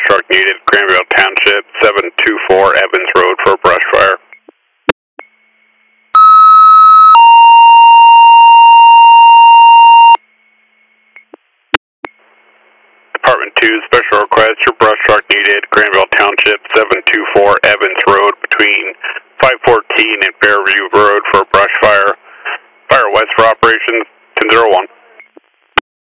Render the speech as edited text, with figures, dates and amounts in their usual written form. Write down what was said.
truck needed, Granville Township, 724 Evans Road for a brush fire. Department 2, special request, your brush truck needed, Granville Township, 724 Evans Road between 514 and Fairview Road for a brush fire. Fire west for operations, 1001.